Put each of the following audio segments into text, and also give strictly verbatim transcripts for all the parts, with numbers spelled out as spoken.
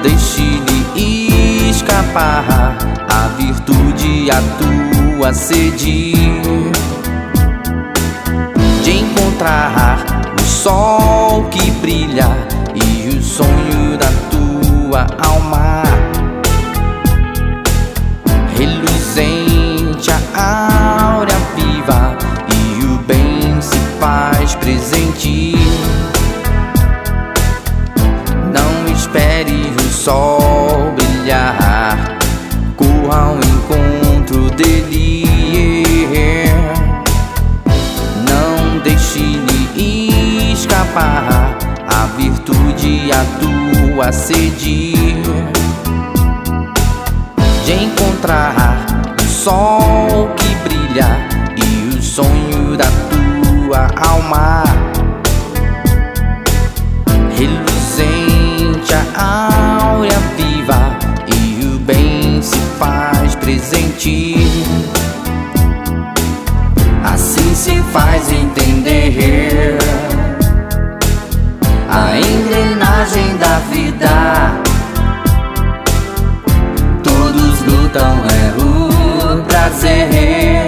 deixe-lhe escapar, a virtude atua sede de encontrar o sol que brilha e o sonho da tua alma. Reluzente a áurea viva e o bem se faz presente. Não espere o sol brilhar, corra ao encontro dele. Não deixe-lhe escapar, a virtude atua sede de encontrar o sol que brilha e o sonho da tua alma. Reluzente a áurea viva e o bem se faz presente. Assim se faz entender a engrenagem da vida. Todos lutam, é o prazer.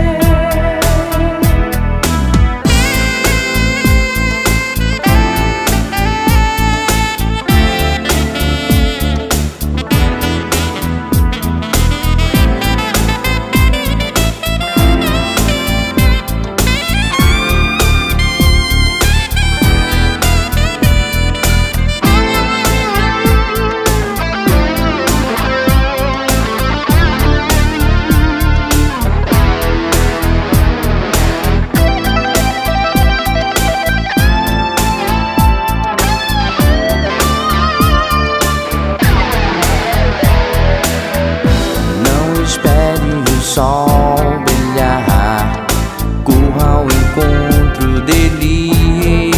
Sol brilhar, corra ao encontro dele.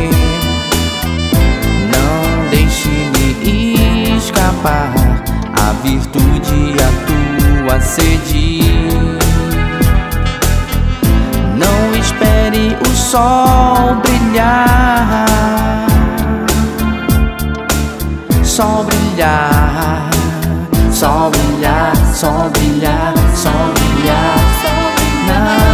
Não deixe-lhe escapar, a virtude atua sede. Não espere o sol brilhar, sol brilhar, sol brilhar, sol brilhar, sol brilhar, sol brilhar.